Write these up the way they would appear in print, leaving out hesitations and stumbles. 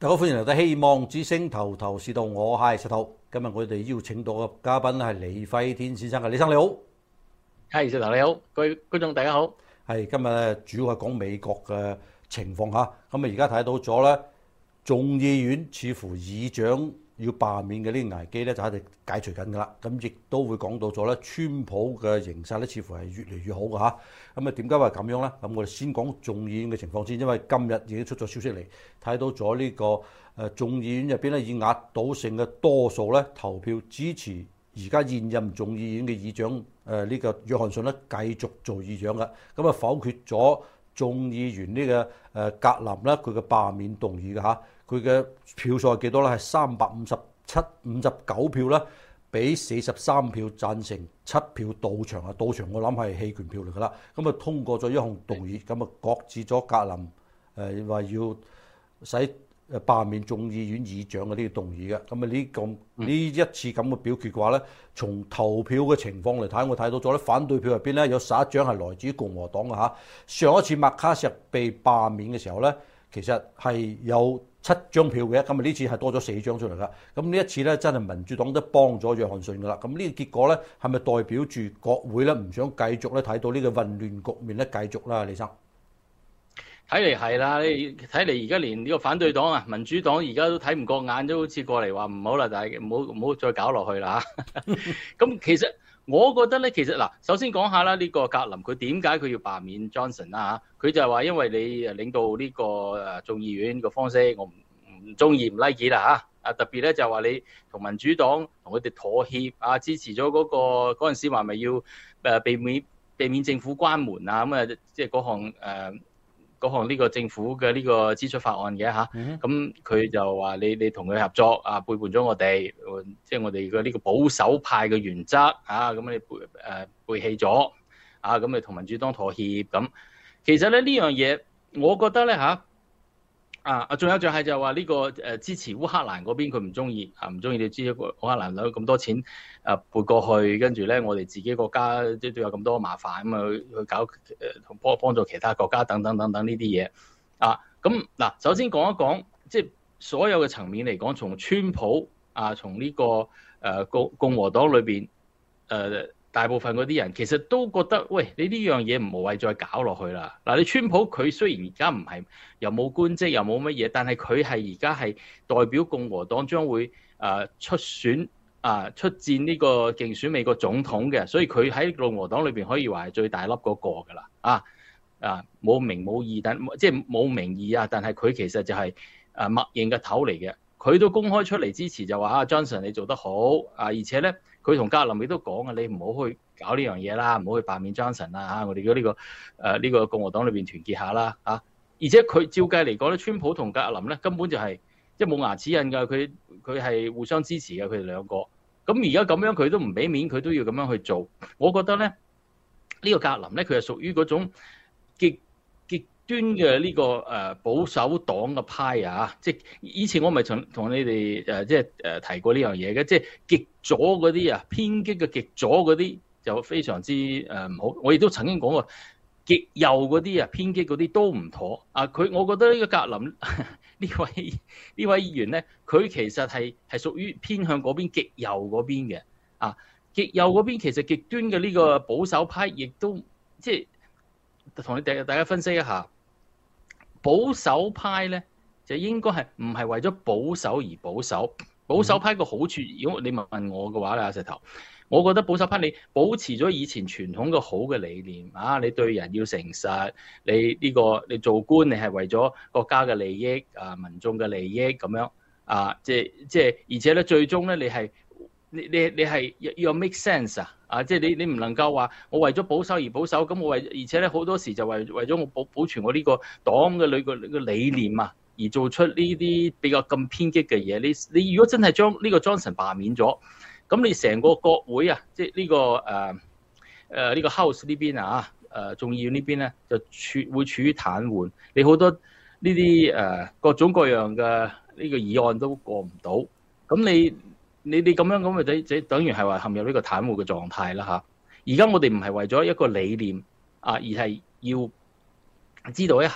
大家歡迎嚟到希望之聲頭頭是道，我係石頭。今日我哋邀請到嘅嘉賓係李輝天先生嘅，李生你好。 係石頭你好，各位觀眾大家好。 係今日主要係講美國嘅情況嚇。咁啊而家睇到咗咧，眾議院似乎議長要罷免嘅呢個危機咧就喺度解除緊㗎啦。咁亦都會講到咗咧，川普嘅形勢咧似乎係越嚟越好㗎嚇。咁啊點解話咁樣咧？咁我哋先講眾議院嘅情況先，因為今日已經出咗消息嚟，睇到咗呢個眾議院入邊咧以壓倒性嘅多數咧投票支持而家現任眾議院嘅議長呢個約翰遜咧繼續做議長嘅。咁啊否決咗眾議員呢個格林咧佢嘅罷免動議嘅嚇。佢嘅票數係幾多咧？係357-59票啦，比43票贊成，7票到場啊！到場我諗係棄權票嚟㗎啦。咁啊通過咗一項動議，咁啊擱置咗格林話要使罷免眾議院議長嘅呢個動議嘅。咁啊呢一次咁嘅表決嘅話咧，從投票嘅情況嚟睇，我睇到咗咧反對票入邊咧有11張係來自於共和黨嘅嚇。上一次麥卡錫被罷免嘅時候咧，其實係有7張票嘅，咁啊呢次係多咗4張出嚟㗎。咁呢一次咧真係民主黨都幫咗約翰遜㗎啦。咁呢個結果咧係咪代表住國會咧唔想繼續咧睇到呢個混亂局面咧繼續啦？李生， 睇嚟係啦，你睇嚟而家連呢個反對黨啊、民主黨而家都睇唔過眼，都好似過嚟話唔好啦，但係唔好再搞落去啦嚇。咁其實我覺得咧，其實嗱，首先講下啦，呢個格林佢點解佢要罷免 Johnson 啦嚇？佢就係話因為你領導呢個眾議院嘅方式，我唔中意唔 like 啦嚇。特別咧就話你同民主黨同佢哋妥協啊，支持咗嗰陣時話咪要避免政府關門啊，咁啊即係嗰項呢個政府嘅呢個支出法案嘅嚇。咁佢就話你同佢合作啊，背叛咗我哋，即係我哋嘅呢個保守派嘅原則啊，咁你背棄咗啊，咁你同民主黨妥協咁。其實咧呢樣嘢，我覺得咧仲有就係就話呢個支持烏克蘭嗰邊佢唔中意啊，唔中意你知烏克蘭攞咁多錢撥過去，跟住咧我哋自己國家都有咁多麻煩咁啊去搞幫助其他國家等等呢啲嘢啊。咁嗱，首先講一講即係所有嘅層面嚟講，從川普啊，從呢個共和黨裏邊大部分嗰啲人其實都覺得，喂，你呢樣嘢唔無謂再搞落去啦。嗱，你川普佢雖然而家唔係又冇官職又冇乜嘢，但係佢係而家係代表共和黨將會出戰呢個競選美國總統嘅，所以佢喺共和黨裏邊可以話係最大粒嗰個㗎啦。冇名冇義，即係冇名義啊，但係佢其實就係默認嘅頭嚟嘅。佢都公開出嚟支持就話Johnson 你做得好啊，而且咧佢同格林亦都講啊，你唔好去搞呢樣嘢啦，唔好去罷免 Johnson 啦嚇，我哋呢個共和黨裏邊團結下啦嚇。而且佢照計嚟講咧，川普同格林咧根本就係即係冇牙齒印㗎，佢係互相支持嘅，佢哋兩個。咁而家咁樣佢都唔俾面，佢都要咁樣去做。我覺得咧呢個格林咧佢係屬於嗰種極端嘅呢個保守黨嘅派啊，即係以前我咪同你哋即係提過呢樣嘢嘅，即係極左嗰啲啊，偏激嘅極左嗰啲就非常之唔好。我亦都曾經講過極右嗰啲啊，偏激嗰啲都唔妥啊。我覺得呢個格林呢位議員咧，佢其實係屬於偏向嗰邊極右嗰邊嘅啊。極右嗰邊其實極端嘅呢個保守派，亦都即係同你大家分析一下。保守派咧就應該係唔係為咗保守而保守？保守派個好處，如果你問我嘅話咧，阿石頭，我覺得保守派你保持咗以前傳統嘅好嘅理念啊，你對人要誠實，你做官你係為咗國家嘅利益啊、民眾嘅利益咁樣啊，即係而且咧最終咧你係要 make sense 啊！即係你唔能夠話我為咗保守而保守，咁而且咧好多時就為咗我保存我呢個黨嘅個理念啊，而做出呢啲比較咁偏激嘅嘢。你如果真係將呢個 Johnson 罷免咗，咁你成個國會啊，即係呢個 House 呢邊啊，眾議院呢邊咧就會處於癱瘓。你好多呢啲各種各樣嘅呢個議案都過唔到，咁你咁樣咁咪等於係話陷入呢個癱瘓嘅狀態啦嚇。而家我哋唔係為咗一個理念啊，而係要知道一下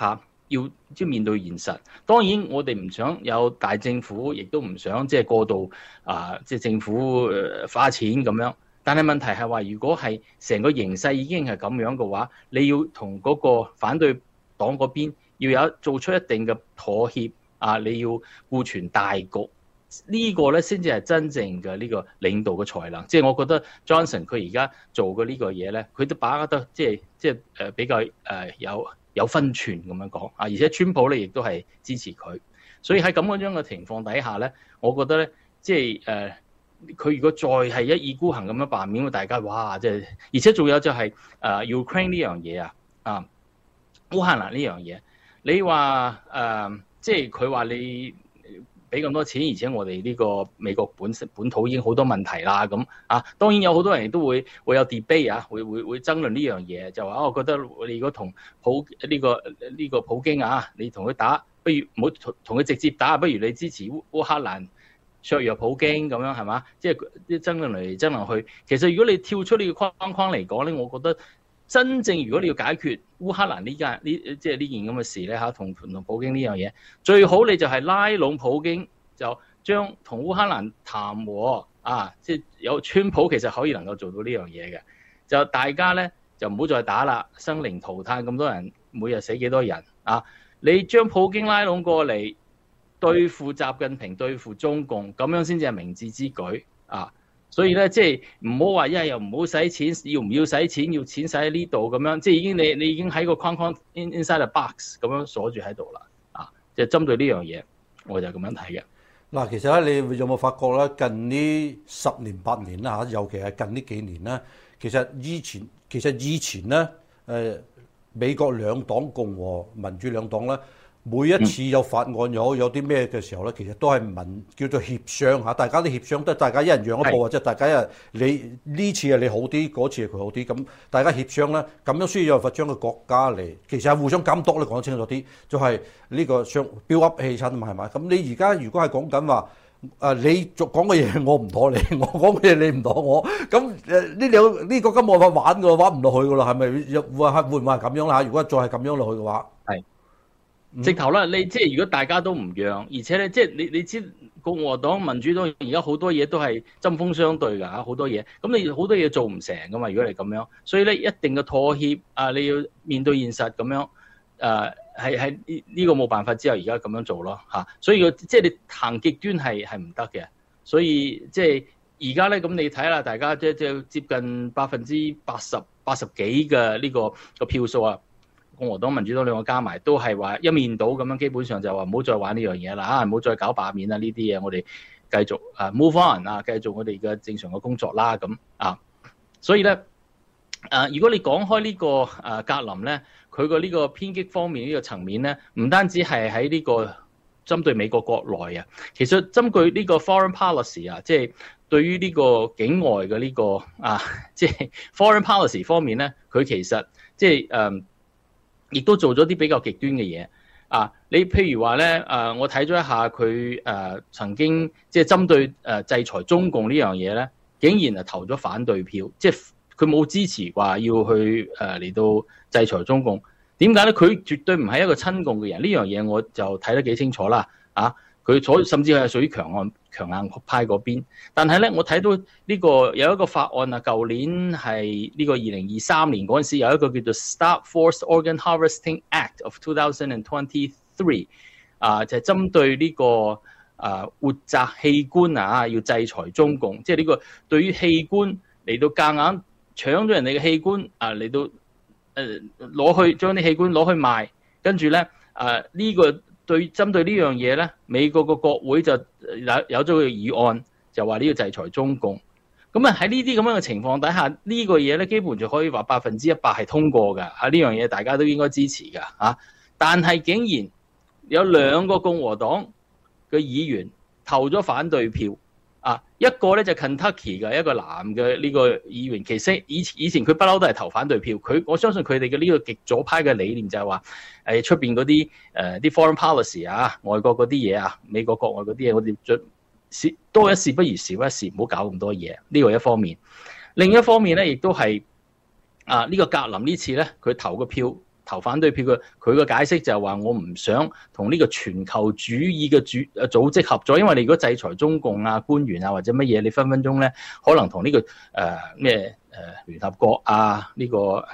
要即係面對現實。當然我哋唔想有大政府，亦都唔想即係過度即係政府花錢咁樣。但係問題係話，如果係成個形勢已經係咁樣嘅話，你要同嗰個反對黨嗰邊要做出一定嘅妥協你要顧全大局。呢個咧先至係真正嘅呢個領導嘅才能，即係我覺得 Johnson 佢而家做嘅呢個嘢咧，佢都把握得即係比較有分寸咁樣講而且川普咧亦都係支持佢，所以喺咁樣嘅情況底下咧，我覺得咧即係佢如果再係一意孤行咁樣罷免，大家哇即係，而且仲有就係Ukraine 呢樣嘢烏克蘭呢樣嘢，你話即係佢話你俾咁多錢，而且我哋呢個美國本土已經好多問題啦，咁當然有好多人亦都會有 debate 會爭論呢樣嘢，就話我覺得你如果同呢個普京你同佢打，不如唔好同佢直接打，不如你支持烏克蘭削弱普京咁樣係嘛？即係啲爭論嚟爭論去。其實如果你跳出呢個框框嚟講咧，我覺得真正如果你要解決烏克蘭即係呢件咁嘅事咧同普京呢樣嘢，最好你就係拉攏普京，就將同烏克蘭談和即係有川普其實可以能夠做到呢樣嘢嘅，就大家咧就唔好再打啦，生靈塗炭咁多人，每日死幾多人你將普京拉攏過嚟對付習近平，對付中共，咁樣先至係明智之舉所以咧，即係唔好話一係又唔好使錢，要唔要使錢？要錢使喺呢度咁樣，即係你已經喺個框框 inside the box 咁樣鎖住喺度啦就針對呢樣嘢，我就咁樣睇嘅。 嗱，其實咧，你有冇發覺咧？近呢10年8年啦尤其係近呢幾年咧，其實以前咧，美國兩黨共和民主兩黨咧。每一次有法案有啲咩嘅時候咧，其實都係叫做協商大家都協商得，大家一人讓一步或者大家一人你呢次係你好啲，嗰次係佢好啲，咁大家協商咧，咁樣先有辦法將個國家嚟，其實係互相監督咧，講得清楚啲，就係呢個build up氣氛嘛，係咪？咁你而家如果係講緊話你講嘅嘢我唔妥你，我講嘅嘢你唔妥我，咁呢個根本冇法玩㗎，玩唔落去㗎啦，係咪會唔會係咁樣啦？如果再係咁樣落去嘅話， 直頭啦，你即係如果大家都唔讓，而且咧即係你知共和黨、民主黨而家好多嘢都係針鋒相對㗎好多嘢，咁你好多嘢做唔成㗎嘛？如果你咁樣，所以咧一定嘅妥協你要面對現實咁樣係呢個冇辦法之後而家咁樣做咯所以即係你行極端係唔得嘅，所以即係而家咧咁你睇啦，大家即係接近80%幾嘅呢個票數共和黨、民主黨兩個加埋都係話一面倒咁樣，基本上就話唔好再玩呢樣嘢啦唔好再搞罷免啦呢啲嘢，我哋繼續move on 繼續我哋嘅正常嘅工作啦咁所以咧如果你講開呢個格林咧，佢個呢個偏激方面呢個層面咧，唔單止係喺呢個針對美國國內其實針對呢個 foreign policy 即係對於呢個境外嘅呢個即係 foreign policy 方面咧，佢其實即係亦都做咗啲比較極端嘅嘢你譬如話咧我睇咗一下佢曾經即係針對制裁中共呢樣嘢咧，竟然係投咗反對票，即係佢冇支持話要去嚟到制裁中共。點解咧？佢絕對唔係一個親共嘅人，呢樣嘢我就睇得幾清楚啦佢甚至係屬於強硬派嗰邊，但係咧我睇到呢個有一個法案舊年係呢個2023年嗰陣時有一個叫做 Stop Forced Organ Harvesting Act of 2023就係針對呢個活摘器官要制裁中共，即係呢個對於器官嚟到夾硬搶咗人哋嘅器官嚟到攞去將啲器官攞去賣，跟住咧呢個針對呢樣嘢咧，美國個國會就有咗個議案，就話呢個制裁中共。咁喺呢啲咁樣嘅情況底下，呢個嘢咧基本就可以話100%係通過㗎。呢樣嘢大家都應該支持㗎但係竟然有2個共和黨嘅議員投咗反對票一個咧就 Kentucky 嘅一個男嘅呢個議員，其實以前佢不嬲都係投反對票。我相信佢哋嘅呢個極左派嘅理念就係話出邊嗰啲啲 foreign policy 外國嗰啲嘢美國國外嗰啲嘢，我哋多一事不如少一事，唔好搞咁多嘢。呢個一方面，另一方面咧亦都係呢個格林呢次咧佢投投反對票嘅，佢嘅解釋就係話我唔想同呢個全球主義嘅組織合作，因為你如果制裁中共啊官員啊或者乜嘢，你分分鐘咧可能同呢個聯合國啊呢個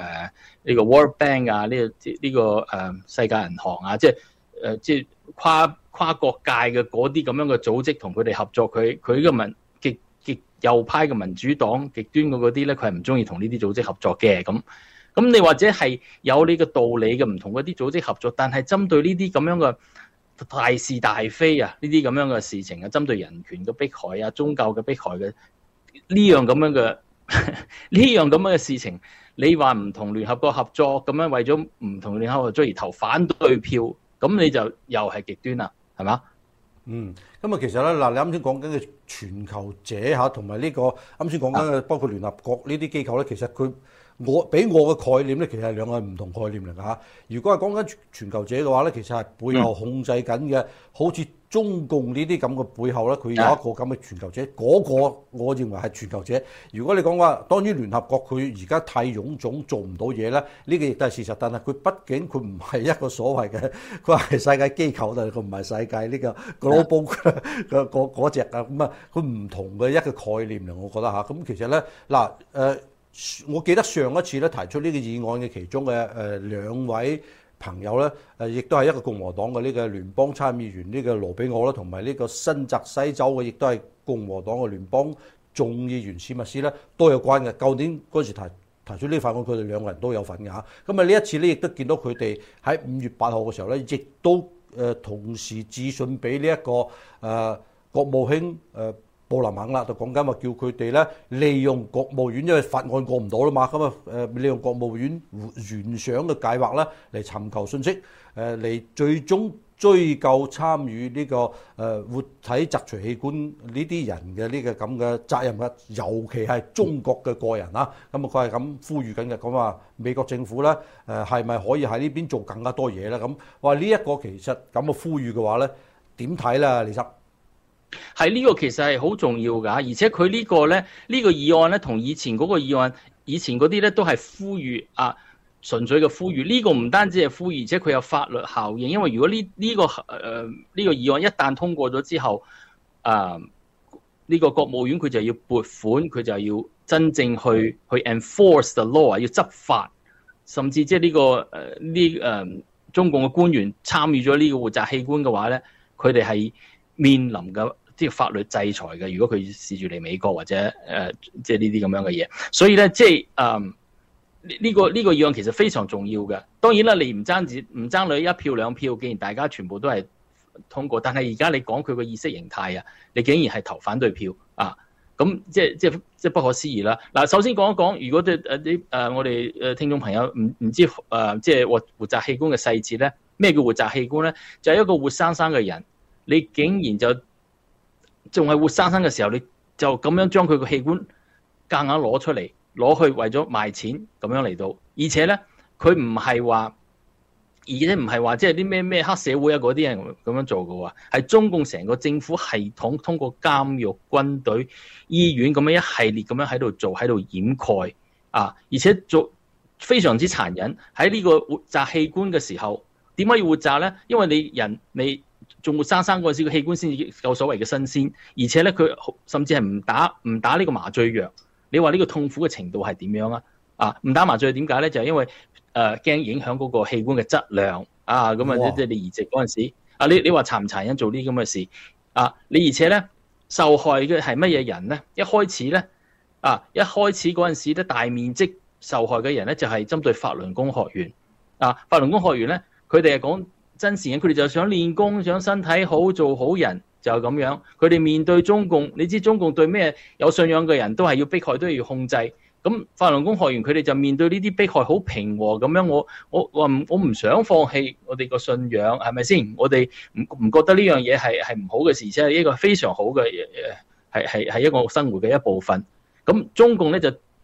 World Bank 啊呢個世界銀行啊，即係跨國界嘅嗰啲咁樣嘅組織同佢哋合作，佢嘅極右派嘅民主黨極端嘅嗰啲咧，佢係唔中意同呢啲組織合作嘅。咁你或者係有呢個道理嘅，唔同嗰啲組織合作，但係針對呢啲咁樣嘅大是大非啊，呢啲咁樣嘅事情啊，針對人權嘅迫害啊、宗教嘅迫害嘅呢樣咁樣嘅呢樣咁樣嘅事情，你話唔同聯合國合作咁樣，為咗唔同聯合國合作而投反對票，咁你就又係極端啦，係嘛？ 咁啊，其實咧嗱，你啱先講緊嘅全球者嚇，同埋呢個啱先講緊嘅包括聯合國呢啲機構咧，其實佢俾我嘅概念咧，其實係兩個唔同概念嚟㗎嚇。如果係講緊全球者嘅話咧，其實係背後控制緊嘅，好似中共呢啲咁嘅背後咧，佢有一個咁嘅全球者，嗰個我認為係全球者。如果你講話，當然聯合國佢而家太臃腫，做唔到嘢咧，呢個亦都係事實。但係佢畢竟佢唔係一個所謂嘅，佢係世界機構，但係佢唔係世界呢個 global 嘅嗰隻啊。咁啊，佢唔同嘅一個概念嚟，我覺得嚇。咁其實咧嗱我記得上一次咧提出呢個議案嘅其中嘅兩位朋友咧，亦都係一個共和黨嘅呢個聯邦參議員呢個羅比奧啦，同埋呢個新澤西州嘅亦都係共和黨嘅聯邦眾議員史密斯咧都有關嘅。舊年嗰時提出呢法案，佢哋兩個人都有份嘅嚇。咁啊呢一次咧，亦都見到佢哋喺5月8號嘅時候咧，亦都同時致信俾呢一個國務卿布林肯啦，就講緊話叫佢哋咧利用國務院，因為法案過唔到啦嘛，咁利用國務院原想嘅計劃咧嚟尋求信息，嚟最終追究參與呢個活體摘除器官呢啲人嘅呢個咁嘅責任嘅，尤其係中國嘅個人啦。咁啊佢係咁呼籲緊嘅，講話美國政府咧係咪可以喺呢邊做更加多嘢咧？咁話呢一個其實咁嘅呼籲嘅話咧，點睇咧，李生？ 係呢個其實係好重要㗎，而且佢呢個咧呢個議案咧同以前嗰個議案，以前嗰啲咧都係呼籲純粹嘅呼籲。呢個唔單止係呼籲，而且佢有法律效應。因為如果呢個議案一旦通過咗之後，呢個國務院佢就要撥款，佢就要真正去 enforce the law， 要執法，甚至即係呢個中共嘅官員參與咗呢個活摘器官嘅話咧，佢哋係面臨嘅即係法律制裁嘅。如果佢試住嚟美國或者即係呢啲咁樣嘅嘢，所以咧即係呢個議案其實非常重要嘅。當然啦，你唔爭你一票兩票，既然大家全部都係通過，但係而家你講佢個意識形態啊，你竟然係投反對票啊！咁即係不可思議啦。嗱，首先講一講，如果我哋聽眾朋友唔知即係活摘器官嘅細節咧，咩叫活摘器官咧？就係一個活生生嘅人。你竟然就仲係活生生嘅時候，你就咁樣將佢個器官夾硬攞出嚟，攞去為咗賣錢咁樣嚟到，而且咧佢唔係話，即係啲咩黑社會啊嗰啲人咁樣做嘅喎，係中共成個政府系統通過監獄、軍隊、醫院咁樣一系列咁樣喺度做，喺度掩蓋而且做非常之殘忍。喺呢個活摘器官嘅時候，點解要活摘咧？因為你仲活生生嗰陣時，個器官先至夠所謂嘅新鮮，而且咧佢甚至係唔打呢個麻醉藥。你話呢個痛苦嘅程度係點樣啊？唔打麻醉點解咧？就係因為驚影響嗰個器官嘅質量咁即係你移植嗰陣時你話殘唔殘忍做啲咁嘅事你而且咧受害嘅係乜嘢人咧？一開始嗰陣時咧，大面積受害嘅人咧就係針對法輪功學員法輪功學員咧，佢哋係講真善嘅，佢哋就想練功，想身體好，做好人，就咁樣。佢哋面對中共，你知中共對咩有信仰嘅人都係要迫害，都要控制。咁法輪功學員佢哋就面對呢啲迫害好平和咁樣。我唔想放棄我哋個信仰，係咪先？我哋唔覺得呢樣嘢係唔好嘅事，即係一個非常好嘅係一個生活嘅一部分。咁中共咧就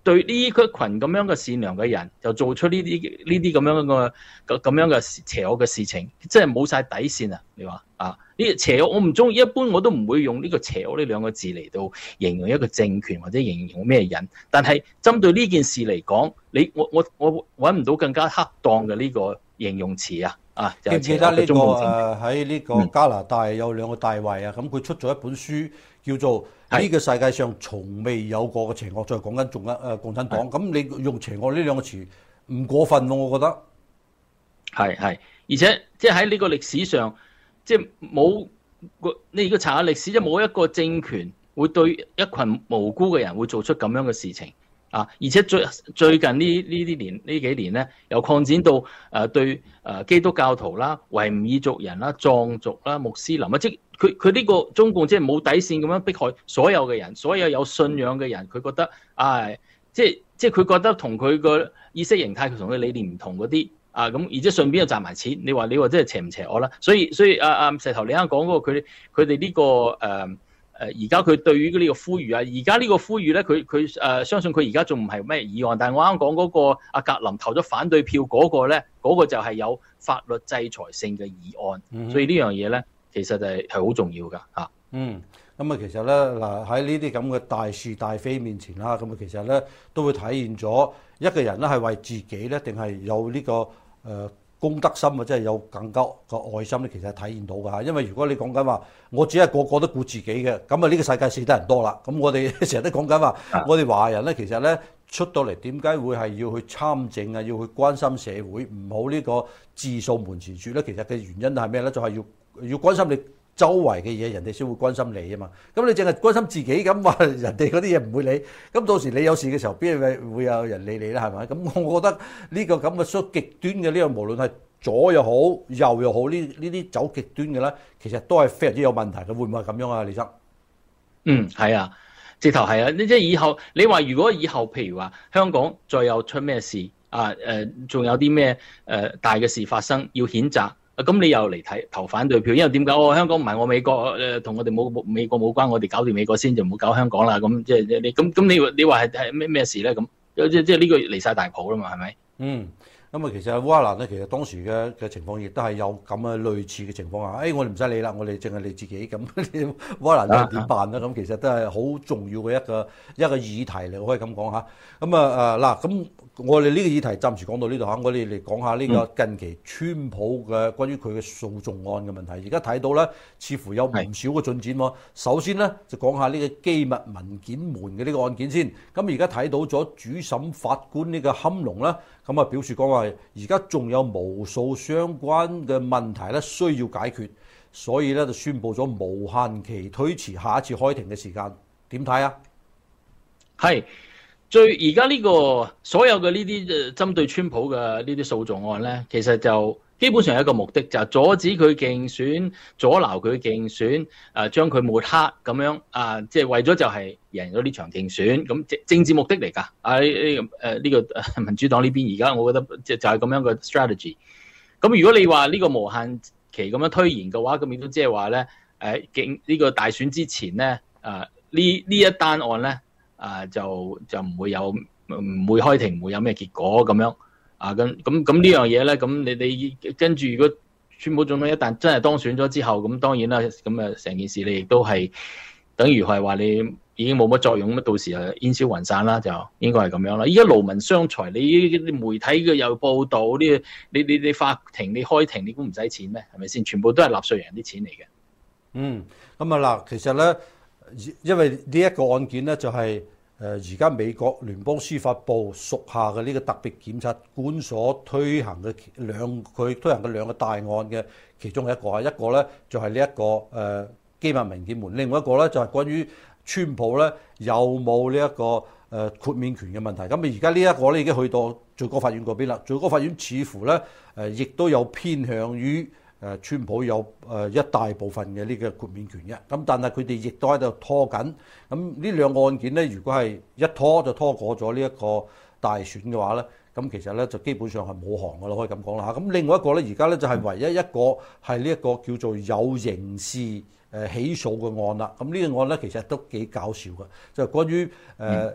對呢一群咁樣嘅善良嘅人，就做出呢啲咁樣嘅邪惡嘅事情，真係冇晒底線啊！你話啊，呢個邪惡我唔中意，一般我都唔會用呢個邪惡呢兩個字嚟到形容一個政權或者形容咩人。但係針對呢件事嚟講，我揾唔到更加恰當嘅呢個形容詞啊！啊， 記唔記得呢個喺呢個加拿大有兩個大衛啊？咁佢出咗一本書叫做《呢個世界上從未有過嘅邪惡》，再講緊共產黨。咁你用邪惡呢兩個詞唔過分喎，我覺得。 係，而且即係喺呢個歷史上，即係冇你如果查下歷史，即係冇一個政權會對一群無辜嘅人會做出咁樣嘅事情。啊！而且最近呢幾年咧，又擴展到對基督教徒啦、維吾爾族人啦、藏族啦、穆斯林啊，即係佢呢個中共即係冇底線咁樣迫害所有嘅人，所有有信仰嘅人，佢覺得即係佢覺得同佢個意識形態、佢同佢理念唔同嗰啲咁，而且順便又賺埋錢。你話真係邪唔邪惡啦？所以石頭你啱講嗰個佢哋呢個而家佢對於呢個呼籲而家呢個呼籲咧，佢相信佢而家仲唔係咩議案，但係我啱講嗰個阿格林投咗反對票嗰個咧，嗰個就係有法律制裁性嘅議案，所以呢樣嘢咧，其實係好重要㗎嚇。 咁其實咧嗱喺呢啲咁嘅大是大非面前啦，咁其實咧都會體現咗一個人咧係為自己咧，定係有呢個公德心啊，即係有更加嘅愛心咧，其實係體現到㗎嚇。因為如果你講緊話，我只係個個都顧自己嘅，咁呢個世界死得人多啦。咁我哋成日都講緊話，我哋華人咧其實咧出到嚟點解會係要去參政啊，要去關心社會，唔好呢個自掃門前雪咧？其實嘅原因係咩咧？就係要關心你周圍嘅嘢，人哋先會關心你啊嘛。咁你淨係關心自己咁話，人哋嗰啲嘢唔會理。咁到時你有事嘅時候，邊會有人理你咧？係咪？咁我覺得呢個咁嘅所極端嘅呢個，無論係左又好，右又好，呢啲走極端嘅咧，其實都係非常之有問題嘅。會唔會係咁樣啊，李生？ 係啊，直頭係啊。即係以後你話，如果以後譬如話香港再有出咩事仲有啲咩大嘅事發生要譴責。咁你又嚟投反對票，因為點解？香港唔係我美國同我哋美國冇關，我哋搞掂美國先，就唔好搞香港啦。咁即係你咁你話係咩事咧？咁即係呢個離晒大譜啦嘛，係咪？ 咁其實烏克蘭咧，其實當時嘅情況亦都係有咁嘅類似嘅情況下，我哋唔使理啦，我哋淨係理自己咁。烏克蘭又點辦咧？咁其實都係好重要嘅一個議題嚟，可以咁講下。咁我哋呢個議題暫時講到呢度嚇，我哋嚟講下呢個近期川普嘅關於佢嘅訴訟案嘅問題。而家睇到咧，似乎有唔少嘅進展喎。首先咧，就講下呢個機密文件門嘅呢個案件先。咁而家睇到咗主審法官呢個坎龍啦，咁表示講話而家仲有無數相關嘅問題咧需要解決，所以咧就宣布咗無限期推遲下一次開庭嘅時間。點睇啊？ 係。而家呢個所有嘅呢啲針對川普嘅呢啲訴訟案咧，其實就基本上有一個目的，就係阻止佢競選，阻撓佢競選，將佢抹黑咁樣即係為咗就係贏咗呢場競選，咁政治目的嚟㗎。呢個民主黨呢邊而家我覺得就係咁樣嘅 strategy。咁如果你話呢個無限期咁樣推延嘅話，咁亦都即係話咧呢個大選之前咧呢一單案咧。就唔會開庭，唔會有咩結果咁樣咁呢樣嘢咧，咁你跟住如果川普總統一旦真係當選咗之後，咁當然啦，咁成件事你亦都係等於係話你已經冇乜作用，咁到時煙消雲散啦，就應該係咁樣啦。依家勞民傷財，你媒體嘅又報導呢，你法庭你開庭你估唔使錢咩？係咪先？全部都係納稅人啲錢嚟嘅。 嗱，其實咧，因為呢一個案件咧就係而家美國聯邦司法部屬下嘅呢個特別檢察官所推行嘅兩個大案嘅其中一個咧就係呢一個機密文件門，另外一個咧就係關於川普咧有冇呢一個豁免權嘅問題。咁而家呢一個咧已經去到最高法院嗰邊啦，最高法院似乎咧亦都有偏向於川普有一大部分嘅呢個豁免權嘅，咁但係佢哋亦都喺度拖緊。咁呢兩個案件咧，如果係一拖就拖過咗呢一個大選嘅話咧，咁其實咧就基本上係冇行㗎啦，可以咁講啦嚇。咁另外一個咧，而家咧就係唯一一個係呢一個叫做有刑事起訴嘅案啦。咁呢個案咧其實都幾搞笑嘅，就係關於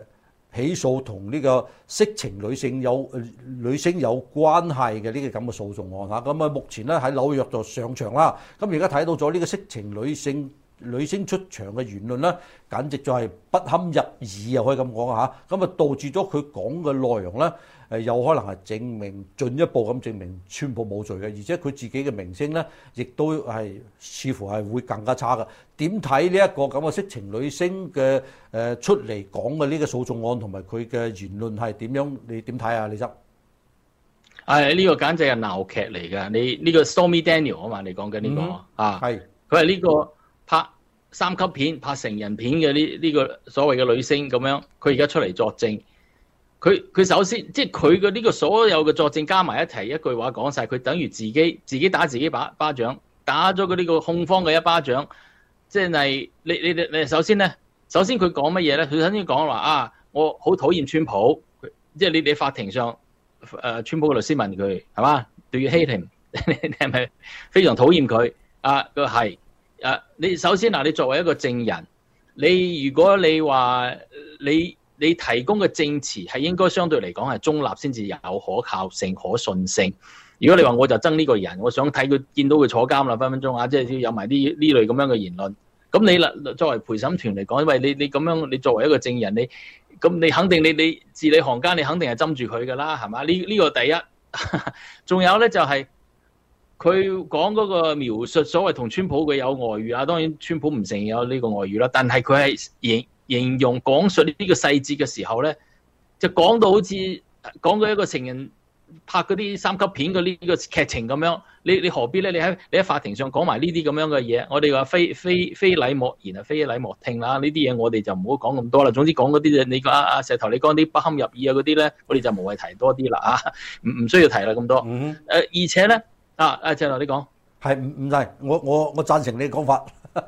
起訴同呢個色情女性有關係嘅呢個咁嘅訴訟案嚇。咁啊，目前咧喺紐約就上場啦。咁而家睇到咗呢個色情女星出場嘅言論咧，簡直就係不堪入耳，又可以咁講嚇。咁啊，導致咗佢講嘅內容咧，有可能係進一步咁證明川普冇罪嘅，而且佢自己嘅名聲咧，亦都係似乎係會更加差嘅。點睇呢一個咁嘅色情女星嘅出嚟講嘅呢個訴訟案同埋佢嘅言論係點樣？你點睇啊，李生？ 呢個簡直係鬧劇嚟㗎。你呢個 Stormy Daniel 啊嘛，你講緊呢個係佢係呢個拍3級片、拍成人片嘅呢個所謂嘅女星咁樣，佢而家出嚟作證。佢首先即係佢嘅呢個所有嘅作證加埋一齊，一句話講晒，佢等於自己打自己巴掌，打咗佢呢個控方嘅一巴掌。即係你首先佢講乜嘢咧？佢首先講話我好討厭川普，即係你法庭上川普嘅律師問佢係嘛？Do you hate him？ 你係咪非常討厭佢？佢係你首先你作為一個證人，如果你話你提供嘅證詞係應該相對嚟講係中立先至有可靠性、可信性。如果你話我就憎呢個人，我想睇佢見到佢坐監啦，分分鐘即係要有埋呢類咁樣嘅言論。咁你作為陪審團嚟講，因為你咁樣，你作為一個證人，你肯定你字裏行間你肯定係針住佢㗎啦，係嘛？呢個第一。仲有咧就係佢講嗰個描述所謂同川普嘅有外遇啊，當然川普唔承認有呢個外遇啦，但係佢係形容講述呢個細節嘅時候咧，就講到好似講過一個成人拍嗰啲3級片嘅呢個劇情咁樣，你何必咧？你喺法庭上講埋呢啲咁樣嘅嘢，我哋話非禮莫言啊，非禮莫聽啦。呢啲嘢我哋就唔好講咁多啦。總之講嗰啲你講石頭，你講啲不堪入耳嗰啲咧，我哋就無謂提多啲啦唔需要提啦咁多。而且咧石頭你講係唔係？我贊成你嘅講法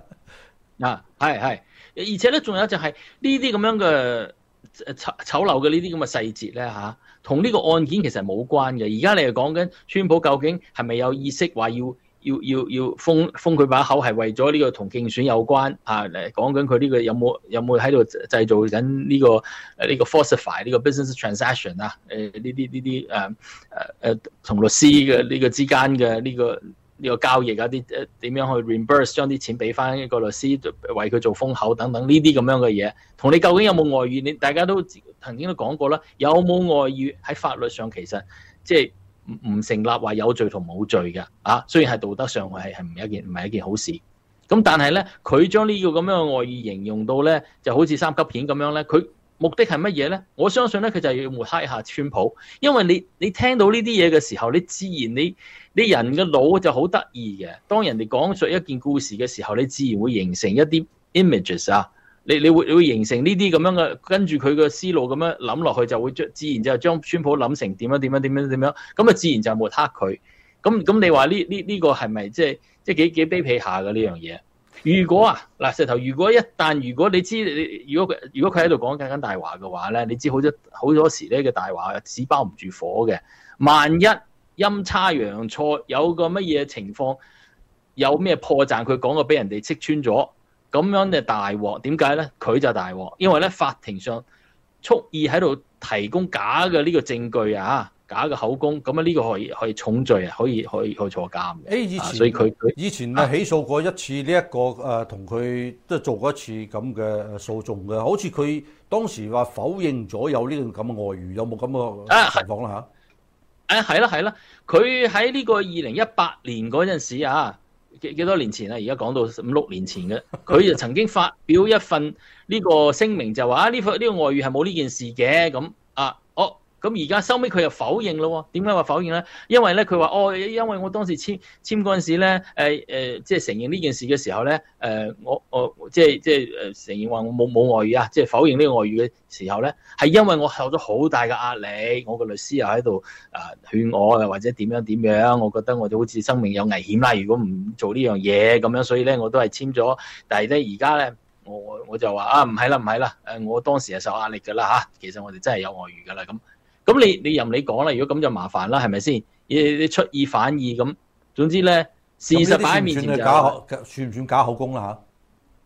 係。而且咧，仲有就係呢啲咁樣嘅醜陋嘅呢啲咁嘅細節咧同呢個案件其實冇關嘅。而家你係講緊川普究竟係咪有意識話要封佢把口，係為咗呢個同競選有關嚟講緊佢呢個有冇喺度製造緊呢個 falsify 呢個 business transaction 呢啲同律師嘅呢個之間嘅呢個交易啲點樣去 reimburse 將啲錢俾翻一個律師為佢做封口等等呢啲咁樣嘅嘢，同你究竟有冇外遇？大家都曾經都講過啦，有冇外遇喺法律上其實即係唔成立話有罪同冇罪嘅雖然係道德上係唔係一件好事。咁但係咧，佢將呢個咁樣嘅外遇形容到咧就好似3級片咁樣咧，佢目的係乜嘢咧？我相信咧，佢就係要抹黑下川普，因為你聽到呢啲嘢嘅時候，你自然你人嘅腦就好得意嘅。當人哋講述一件故事嘅時候，你自然會形成一啲 images 你會形成呢啲咁樣嘅，跟住佢嘅思路咁樣諗落去，就會自然就將川普諗成點樣，咁自然就抹黑佢。咁你話呢個係咪即係幾卑鄙下嘅呢樣嘢？如果石頭，如果你知如果佢喺度講緊大話嘅話咧，你知好多時咧嘅大話紙包唔住火嘅。萬一陰差陽錯有個乜嘢情況，有咩破綻，佢講過俾人哋識穿咗，咁樣就大鑊。點解咧？佢就大鑊，因為咧法庭上蓄意喺度提供假嘅呢個證據假嘅口供，咁呢個可以重罪可以坐監嘅。所以佢以前起訴過一次呢一個同佢都做過一次咁嘅訴訟嘅，好似佢當時話否認咗有呢個咁嘅外遇，有冇咁嘅情況啦係啦，佢喺呢個2018年嗰陣時幾多年前而家講到5-6年前嘅，佢就曾經發表一份呢個聲明，就話呢個外遇係冇呢件事嘅咁咁而家收尾佢又否認咯。點解話否認咧？因為咧佢話因為我當時簽嗰陣時咧即係承認呢件事嘅時候咧我即係承認話我冇外遇即係否認呢個外遇嘅時候咧，係因為我受咗好大嘅壓力，我個律師又喺度勸我，或者點樣，我覺得我就好似生命有危險啦，如果唔做呢樣嘢咁樣，所以咧我都係簽咗。但係咧而家咧我就話唔係啦我當時係受壓力㗎啦其實我哋真係有外遇㗎啦咁。咁你任你講啦，如果咁就麻煩啦，係咪先？你出爾反爾咁，總之咧事實擺喺面前就算唔算假口供啦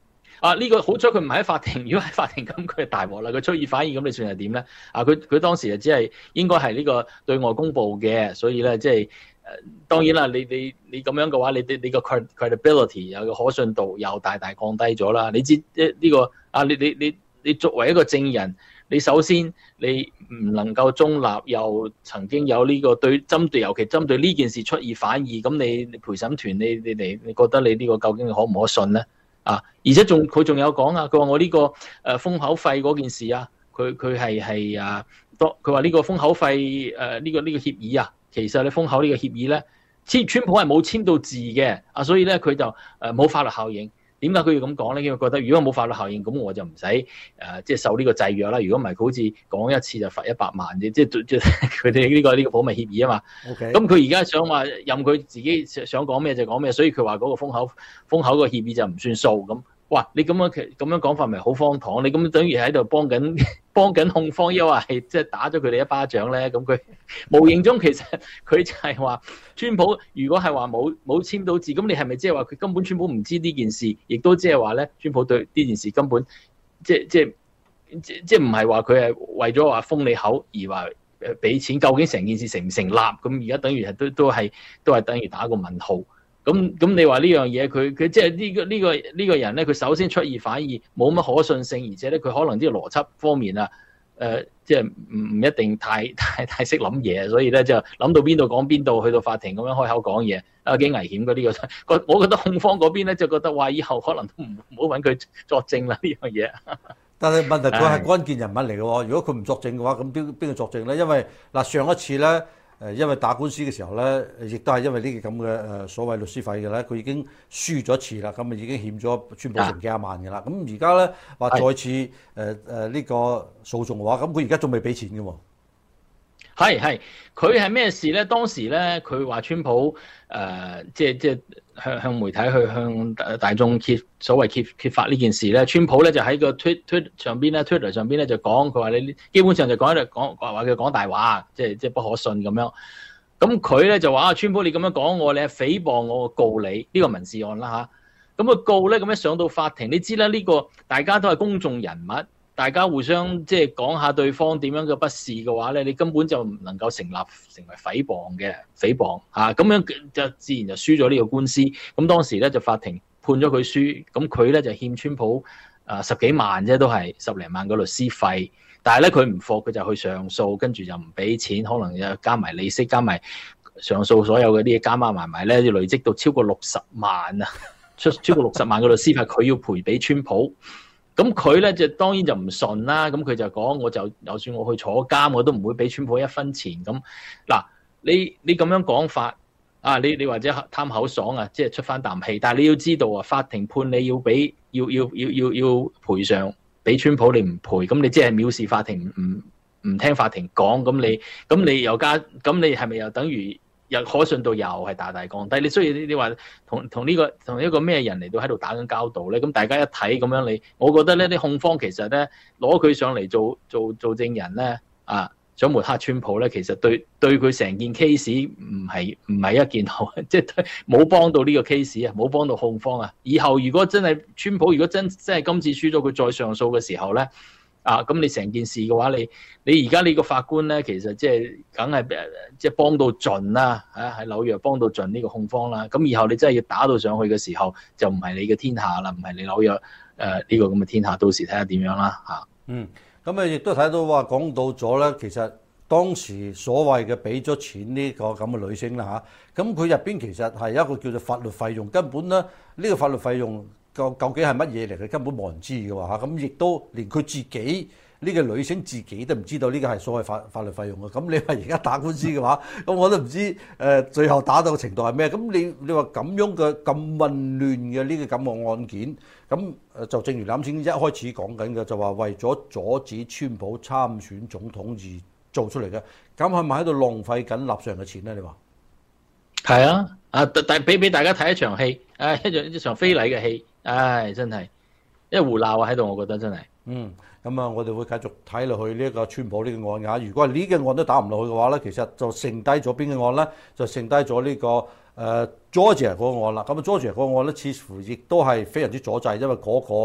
呢個好彩佢唔係喺法庭，如果喺法庭咁佢係大鑊啦，佢出爾反爾咁，你算係點咧？佢當時就只係應該係呢個對外公佈嘅，所以咧即係當然啦，你咁樣嘅話，你個 credibility 有個可信度又大大降低咗啦。你知呢個你作為一個證人，你首先你唔能夠中立，又曾經有呢個尤其針對呢件事出爾反爾，咁你陪審團你覺得你呢個究竟可唔可信咧？而且佢仲有講佢話我呢個封口費嗰件事佢佢話呢個封口費呢個協議其實你封口呢個協議咧，川普係冇簽到字嘅所以咧佢就冇法律效應。點解佢要咁講咧？因為覺得如果冇法律效應，咁我就唔使即係受呢個制約啦。如果唔係，佢好似講一次就罰100萬啫。即係佢哋呢個保密協議啊嘛。咁佢而家想話任佢自己想講咩就講咩，所以佢話嗰個封口個協議就唔算數咁。哇！你咁樣講法咪好荒唐？你咁等於喺度幫緊控方，抑或係即係打咗佢哋一巴掌咧？咁佢無形中其實佢就係話，川普如果係話冇簽到字，咁你係咪即係話佢根本川普唔知呢件事，亦都即係話咧，川普對呢件事根本即係唔係話佢係為咗話封你口而話俾錢？究竟成件事成唔成立？咁而家等於係都係等於打個問號。咁你話呢樣嘢佢即係呢個人咧，佢首先出爾反爾，冇乜可信性，而且咧佢可能啲邏輯方面即係唔一定太識諗嘢，所以咧就諗到邊度講邊度，去到法庭咁樣開口講嘢幾危險嘅呢個。我覺得控方嗰邊咧就覺得話以後可能都唔好揾佢作證啦呢樣嘢。 但係問題佢係關鍵人物嚟嘅喎，如果佢唔作證嘅話，咁邊個作證咧？因為上一次咧。因為打官司嘅時候咧，亦都係因為呢個咁嘅所謂律師費嘅咧，佢已經輸咗一次啦，咁已經欠咗川普成幾廿萬嘅啦。咁而家咧話再次呢個訴訟嘅話，咁佢而家仲未俾錢嘅喎。 係佢係咩事咧？當時咧佢話川普即係向媒體去向大眾所謂揭發呢件事咧，川普咧就喺個 Twitter 上邊咧就講，佢話你基本上就話佢講大話，即係不可信咁樣。咁佢咧就話川普你咁樣講我，你係誹謗我，告你呢個民事案啦嚇。咁佢告咧咁樣上到法庭，你知啦呢個大家都係公眾人物。大家互相即係講下對方點樣嘅不是嘅話咧，你根本就唔能夠成為誹謗咁樣就自然就輸咗呢個官司。咁當時咧就法庭判咗佢輸，咁佢咧就欠川普10幾萬啫，都係10零萬個律師費。但係咧佢唔服，佢就去上訴，跟住就唔俾錢，可能又加埋利息，加埋上訴所有嘅啲嘢加埋咧，就累積到超過60萬超過60萬個律師費，佢要賠俾川普。咁佢咧就當然就唔順啦，咁佢就講就算我去坐監，我都唔會俾川普1分錢。咁嗱，你咁樣講法你或者貪口爽即係出翻啖氣，但係你要知道法庭判你要俾要賠償俾川普，你唔賠，咁你即係藐視法庭，唔聽法庭講，咁你又咁你係咪又等於？又可信度又係大大降低，所以你話同一個咩人嚟到喺度打緊交道咧？咁大家一睇咁樣，我覺得呢啲控方其實咧攞佢上嚟做證人咧想抹黑川普咧，其實對佢成件 case 唔係一件好，即係冇幫到呢個 case 冇幫到控方以後如果真係川普如果真係今次輸咗，佢再上訴嘅時候咧。咁你成件事嘅話，你而家呢個法官咧，其實即係梗係即係幫到盡啦，喺紐約幫到盡呢個控方啦。咁以後你真係要打到上去嘅時候，就唔係你嘅天下啦，唔係你紐約呢個咁嘅天下。到時睇下點樣啦咁亦都睇到話講到咗咧，其實當時所謂嘅俾咗錢呢個咁嘅女星啦咁佢入邊其實係一個叫做法律費用，根本咧呢個法律費用。究竟係乜嘢嚟？佢根本冇人知嘅喎咁亦都連佢自己呢個女星自己都唔知道呢個係所謂法律費用嘅。咁你話而家打官司嘅話，咁我都唔知最後打到嘅程度係咩？咁你話咁樣嘅咁混亂嘅呢個咁嘅案件，咁就正如啱先一開始講緊嘅，就話為咗阻止川普參選總統而做出嚟嘅，咁係咪喺度浪費緊納稅人嘅錢咧？你話係但俾大家睇一場戲，一場非禮嘅戲。真係，因為胡鬧喺度，我覺得真係。 咁我哋會繼續睇落去呢一個川普呢個案㗎。如果係呢個案都打唔落去嘅話咧，其實就剩低咗邊個案咧？就剩低咗呢個Georgia 嗰個案啦。咁Georgia 嗰個案咧，似乎亦都係非常之阻滯，因為嗰個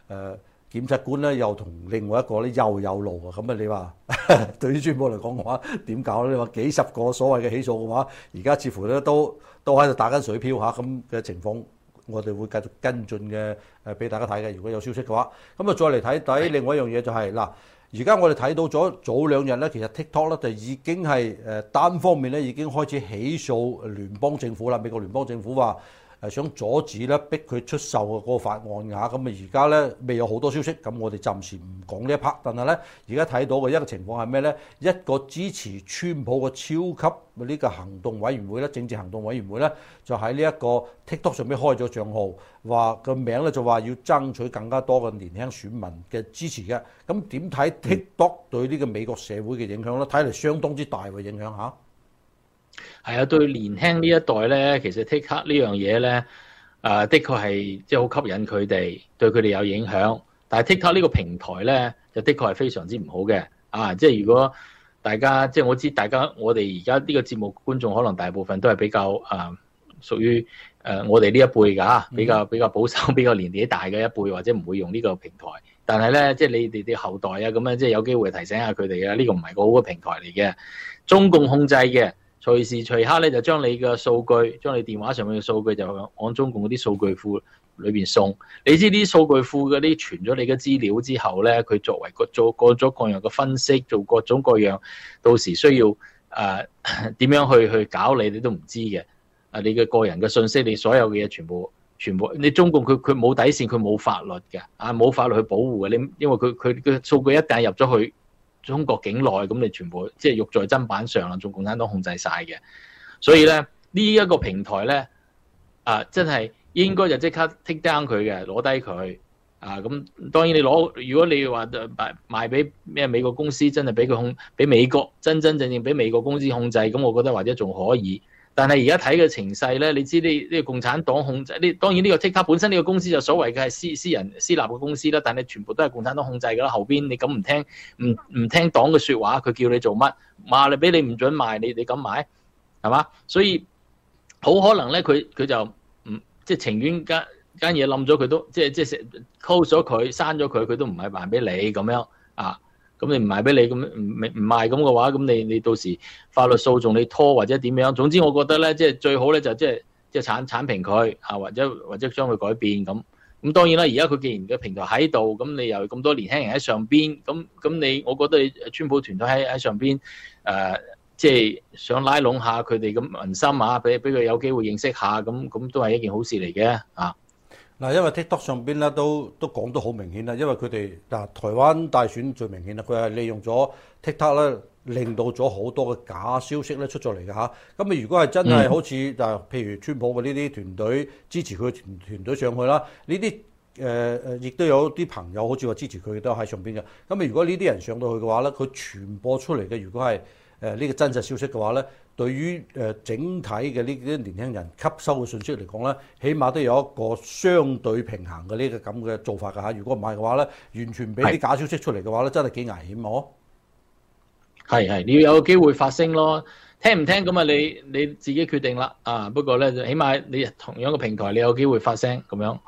檢察官咧又同另外一個咧又有路啊，咁啊你話對於川普嚟講嘅話點搞咧？你話幾十個所謂嘅起訴嘅話，而家似乎咧都喺度打緊水漂嚇咁嘅情況，我哋會繼續跟進嘅俾大家睇嘅。如果有消息嘅話，咁啊再嚟睇睇另外一樣嘢就係嗱，而家我哋睇到咗早兩日咧，其實 TikTok 咧就已經係單方面咧已經開始起訴聯邦政府啦，美國聯邦政府話想阻止咧逼佢出售嘅嗰個法案㗎，咁啊而家咧未有好多消息，咁我哋暫時唔講呢一 part。但係咧而家睇到嘅一個情況係咩咧？一個支持川普嘅超級呢個行動委員會咧，政治行動委員會咧，就喺呢一個 TikTok 上面開咗帳號，話個名咧就話要爭取更加多嘅年輕選民嘅支持嘅。咁點睇 TikTok 對呢個美國社會嘅影響咧？睇嚟相當之大嘅影響嚇。 係啊，對年輕呢一代咧，其實 TikTok 呢樣嘢咧，的確係即係好吸引佢哋，對佢哋有影響。但係 TikTok 呢個平台咧，就的確係非常之唔好嘅。即係如果大家即係我知，我哋而家呢個節目觀眾可能大部分都係比較屬於我哋呢一輩㗎，比較保守、比較年紀大嘅一輩，或者唔會用呢個平台。但係咧，即係你哋啲後代啊，咁樣即係有機會提醒下佢哋啊，呢個唔係個好嘅平台嚟嘅，中共控制嘅。隨時隨刻咧就將你嘅數據，將你電話上面嘅數據就往中共嗰啲數據庫裏邊送。你知啲數據庫嗰啲傳咗你嘅資料之後咧，佢作為做各種各樣嘅分析，做各種各樣，到時需要點樣去搞你都唔知嘅。你嘅個人嘅信息，你所有嘅嘢全部，你中共佢冇底線，佢冇法律嘅，冇法律去保護嘅。你因為佢嘅數據一旦入咗去中國境內，咁你全部即係肉在砧板上啦，中共產黨控制晒嘅。所以咧呢一個平台咧真係應該就即刻 take down 佢嘅，攞低佢咁當然你如果你話賣俾咩美國公司，真係俾美國真正俾美國公司控制，咁我覺得或者仲可以。但係而家睇嘅情勢咧，你知呢個共產黨控制呢？當然呢個 TikTok 本身呢個公司就所謂嘅係私立嘅公司啦，但係全部都係共產黨控制㗎啦。後邊你咁唔聽黨嘅説話，佢叫你做乜？話你俾你唔準賣，你敢買係嘛？所以好可能咧，佢就唔即係情願間嘢冧咗佢都即係 close 咗佢，刪咗佢，佢都唔係賣俾你咁樣咁你唔賣俾你，咁唔賣咁嘅話，咁你到時法律訴訟你拖或者點樣？總之我覺得咧，即係最好咧就即係剷平佢或者將佢改變咁。咁當然啦，而家佢既然嘅平台喺度，咁你又咁多年輕人喺上邊，咁我覺得你川普團隊喺上邊即係想拉攏下佢哋咁民心俾佢有機會認識下，咁都係一件好事嚟嘅嗱，因為 TikTok 上邊咧都講得好明顯啦，因為佢哋台灣大選最明顯啦，佢係利用咗 TikTok 咧，令到咗好多嘅假消息咧出咗嚟嘅嚇。咁你如果係真係好似譬如川普嘅呢啲團隊支持佢嘅團隊上去啦，呢啲亦都有啲朋友好似話支持佢都喺上邊嘅。咁如果呢啲人上到去嘅話咧，佢傳播出嚟嘅如果係呢個真實消息嘅話咧，對於整體嘅呢啲年輕人吸收嘅信息嚟講咧，起碼都有一個相對平衡嘅呢個咁嘅做法㗎嚇。如果唔係嘅話咧，完全俾啲假消息出嚟嘅話咧，真係幾危險喎。 係，你要有機會發聲咯，聽唔聽咁你自己決定啦不過咧，起碼你同樣嘅平台，你有機會發聲咁樣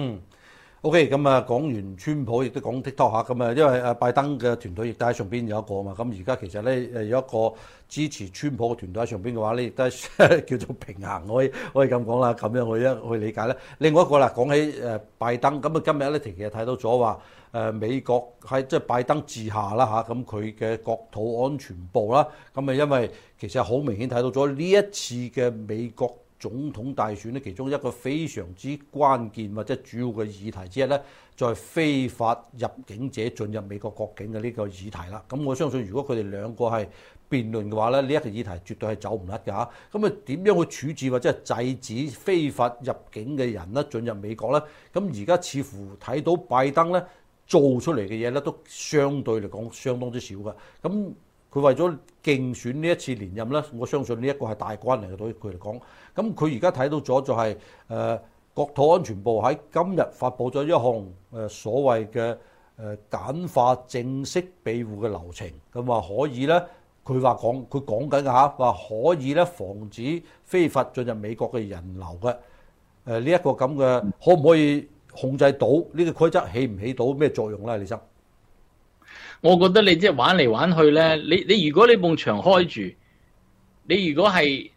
OK， 咁講完川普，亦都講 TikTok 嚇，咁因為拜登嘅團隊亦都喺上邊有一個嘛，咁而家其實咧有一個支持川普嘅團隊喺上邊嘅話咧，亦都係叫做平衡，可以咁講啦，咁樣去理解咧。另外一個啦，講起拜登，咁今日咧其實睇到咗話美國喺即係拜登治下啦嚇，咁佢嘅國土安全部啦，咁因為其實好明顯睇到咗呢一次嘅美國總統大選咧，其中一個非常之關鍵或者主要嘅議題之一咧，就係非法入境者進入美國國境嘅呢個議題啦。咁我相信，如果佢哋兩個係辯論嘅話咧，呢一個議題絕對係走唔甩㗎嚇。咁點樣去處置或者係制止非法入境嘅人咧進入美國咧？咁而家似乎睇到拜登咧做出嚟嘅嘢咧，都相對嚟講相當之少㗎。咁佢為咗競選呢一次連任咧，我相信呢一個係大關嚟嘅，對佢嚟講。咁佢而家睇到咗就係國土安全部喺今日發布咗一項所謂嘅簡化正式庇護嘅流程，咁話可以咧，佢講緊嘅嚇，話可以咧防止非法進入美國嘅人流嘅。呢一個咁嘅可唔可以控制到呢個規則起唔起到咩作用咧？李生， 我覺得你即係玩嚟玩去咧，你如果你埲牆開住，你如果係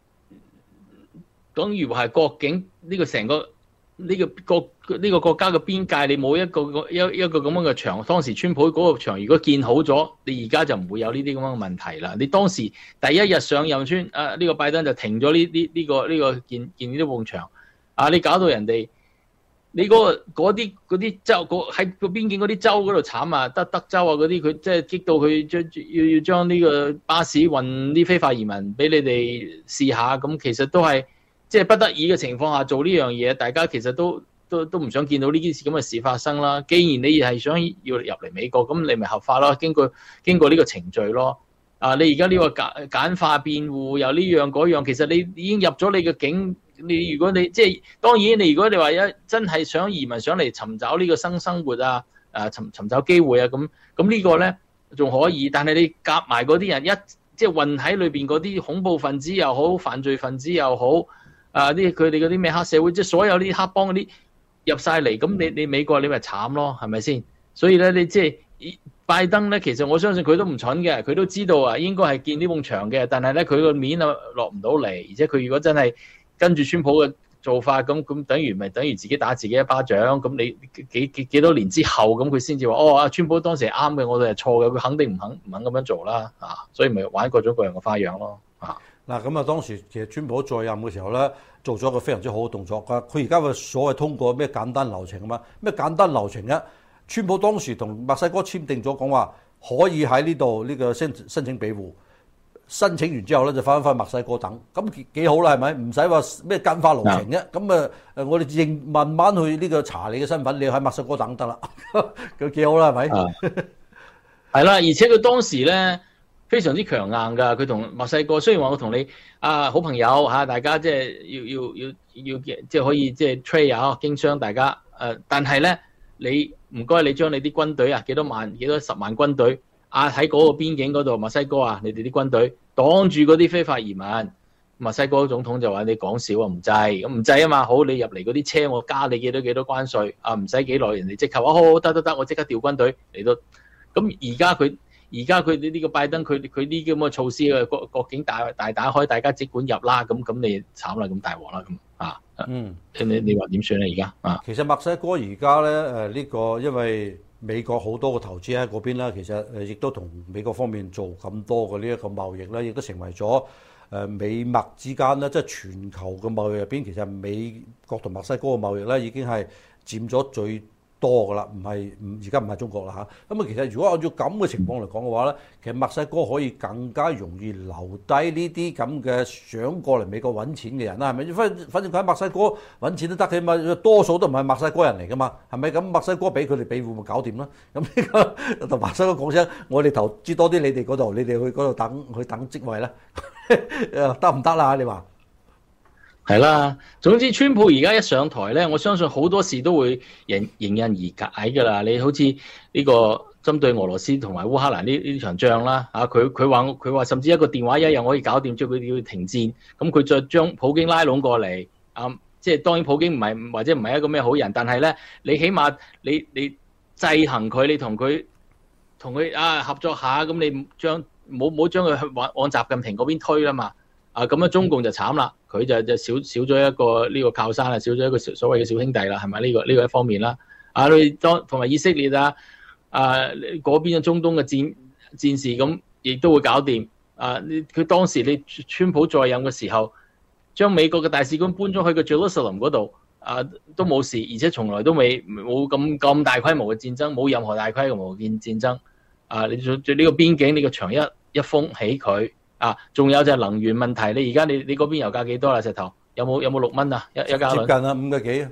等於話係國境呢個成個呢個國家嘅邊界，你冇一個咁樣嘅牆，當時川普嗰個牆如果建好咗，你而家就唔會有呢啲咁樣嘅問題啦。你當時第一日上任呢個拜登就停咗呢個建呢埲牆，你搞到人哋你嗰啲州喺個邊境嗰啲州嗰度慘啊，德州啊嗰啲佢即係激到佢要將呢個巴士運啲非法移民俾你哋試下，咁其實都係。即係不得已嘅情況下做呢樣嘢，大家其實都唔想見到呢件事咁嘅事發生啦。既然你係想要入嚟美國，咁你咪合法咯，經過呢個程序咯。你而家呢個簡化辯護又呢樣嗰樣，其實你已經入咗你嘅境。你如果你即係當然，你如果你話真係想移民上嚟尋找呢個生活啊，尋找機會啊，咁呢個咧仲可以。但係你夾埋嗰啲人即係混喺裏邊嗰啲恐怖分子又好，犯罪分子又好。佢哋嗰啲咩黑社會，即係所有啲黑幫嗰啲入晒嚟，咁你美國你咪慘咯，係咪先？所以咧，你即係拜登咧，其實我相信佢都唔蠢嘅，佢都知道應該係建呢埲牆嘅，但係咧佢個面啊落唔到嚟，而且佢如果真係跟住川普嘅做法，咁等於自己打自己一巴掌，咁你幾多年之後，咁佢先至話川普當時係啱嘅，我哋係錯嘅，佢肯定唔肯咁樣做啦，所以咪玩各種各樣嘅花樣咯， 嗱咁啊，當時其實川普在任嘅時候咧，做咗一個非常之好嘅動作㗎。佢而家嘅所謂通過咩簡單流程啊嘛，咩簡單流程咧？川普當時同墨西哥簽訂咗講話，可以喺呢度呢個申請庇護，申請完之後咧就翻墨西哥等，咁幾好啦，係咪？唔使話咩簡化流程啫。咁我哋慢慢去呢個查你嘅身份，你喺墨西哥等得啦，佢幾好啦，係咪？ 係啦，而且佢當時咧。非常之強硬㗎，佢同墨西哥雖然話我同你好朋友大家即係要即係可以即係 trade 啊經商大家但係咧你唔該你將你啲軍隊幾多10萬軍隊喺嗰個邊境嗰度墨西哥你哋啲軍隊擋住嗰啲非法移民，墨西哥總統就話你講少唔制，咁唔制啊嘛，好你入嚟嗰啲車我加你幾多關稅唔使幾耐人哋即刻話好得我即刻調軍隊嚟到，咁而家佢呢個拜登佢呢啲咁嘅措施嘅國境大打開，大家即管入啦，咁你慘啦，咁大鑊啦咁你話點算咧而家其實墨西哥而家咧呢個因為美國好多個投資喺嗰邊啦，其實亦都同美國方面做咁多嘅呢一個貿易咧，亦都成為咗美墨之間咧，即係全球嘅貿易入邊，其實美國同墨西哥嘅貿易咧已經係佔咗最多噶啦，而家唔係中國啦嚇。咁其實如果按照咁嘅情況嚟講嘅話咧，其實墨西哥可以更加容易留低呢啲咁嘅想過嚟美國揾錢嘅人啦，係咪？反正佢喺墨西哥揾錢都得，起碼多數都唔係墨西哥人嚟噶嘛，係咪？咁墨西哥俾佢哋庇護咪搞掂啦。咁呢個同墨西哥講聲，我哋投資多啲你哋嗰度，你哋去嗰度等職位啦，得唔得啦？你話？ 係啦，總之川普而家一上台咧，我相信好多事都會迎刃而解㗎啦。你好似呢個針對俄羅斯同埋烏克蘭呢場仗啦，佢話甚至一個電話一樣可以搞掂，即係佢要停戰。咁佢再將普京拉攏過嚟，即係當然普京唔係一個咩好人，但係咧你起碼你制衡佢，你同佢合作下，咁你冇將佢往習近平嗰邊推啦嘛。咁樣中共就慘啦，佢就少咗一個呢個靠山啦，少咗一個所謂嘅小兄弟啦，係咪呢個一方面啦？你同埋以色列嗰邊嘅中東嘅戰事咁，亦都會搞掂。佢當時你川普在任嘅時候，將美國嘅大使館搬咗去個 Jerusalem 嗰度，都冇事，而且從來都冇咁大規模嘅戰爭，冇任何大規模嘅戰爭。你做呢個邊境，你個牆一封起佢。仲有就係能源問題，你而家你嗰邊油價幾多啦？石頭有冇6蚊啊？一加侖？ 接近啦，5個幾。